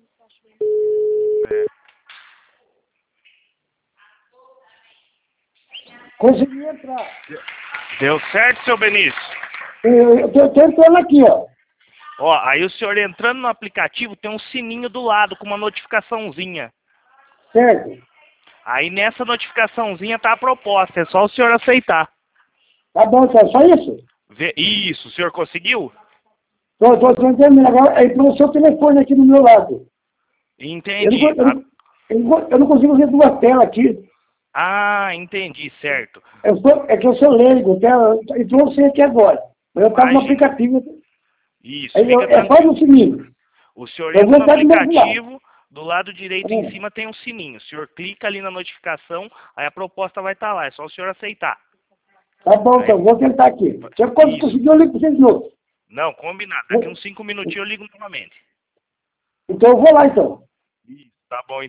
É. Consegui entrar. Deu certo, seu Benício? Eu tô entrando aqui, ó. Ó, aí o senhor entrando no aplicativo tem um sininho do lado com uma notificaçãozinha. Certo. Aí nessa notificaçãozinha tá a proposta, é só o senhor aceitar. Tá bom, então, só isso? Isso, o senhor conseguiu? Tô entrando agora. Aí pro seu telefone aqui do meu lado. Entendi. Eu não consigo ver duas telas aqui. Ah, entendi, certo. É que eu sou leigo, entrou você aqui agora. Eu estava no Imagina. aplicativo. Isso, Aí fica é só tranquilo. no sininho. O senhor Eu vou entra no entrar do mesmo lado. aplicativo, do lado direito em cima tem um sininho. O senhor clica ali na notificação, aí a proposta vai estar lá, é só o senhor aceitar. Tá bom, Aí, então, vou tentar aqui. Se eu isso. conseguir, eu ligo para vocês de novo. Não, combinado. Daqui uns 5 minutinhos eu ligo novamente. Então eu vou lá, então. Tá bom,